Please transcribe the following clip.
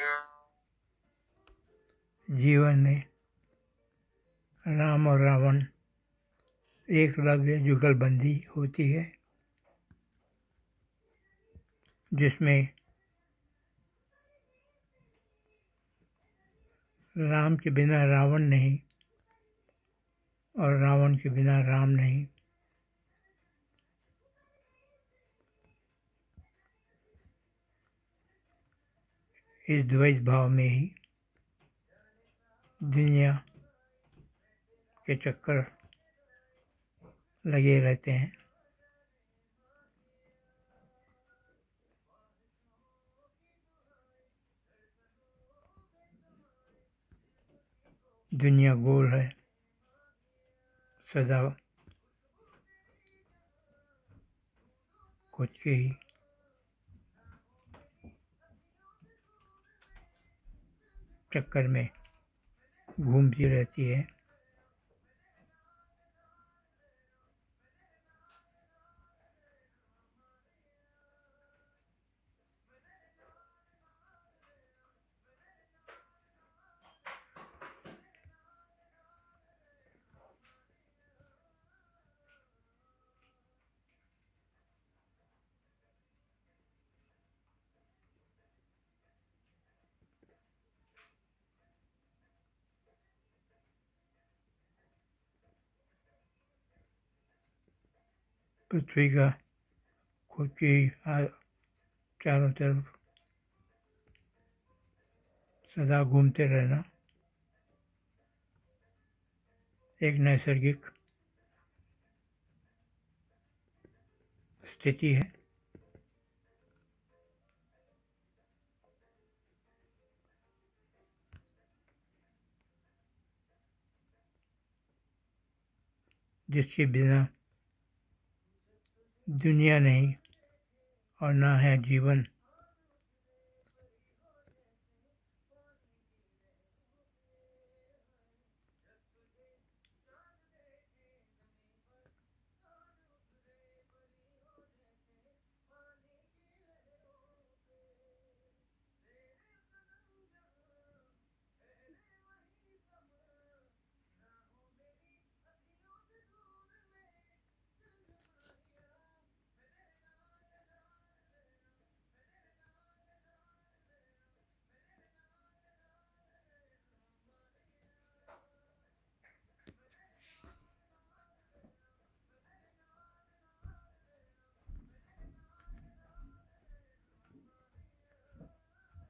जीवन में राम और रावण एकलव्य जुगलबंदी होती है, जिसमें राम के बिना रावण नहीं और रावण के बिना राम नहीं। इस द्वैत भाव में ही दुनिया के चक्कर लगे रहते हैं। दुनिया गोल है, सदा खुद के ही चक्कर में घूमती रहती है। पृथ्वी का खुद के ही चारों तरफ सदा घूमते रहना एक नैसर्गिक स्थिति है। जिसके बिना दुनिया नहीं और ना है जीवन।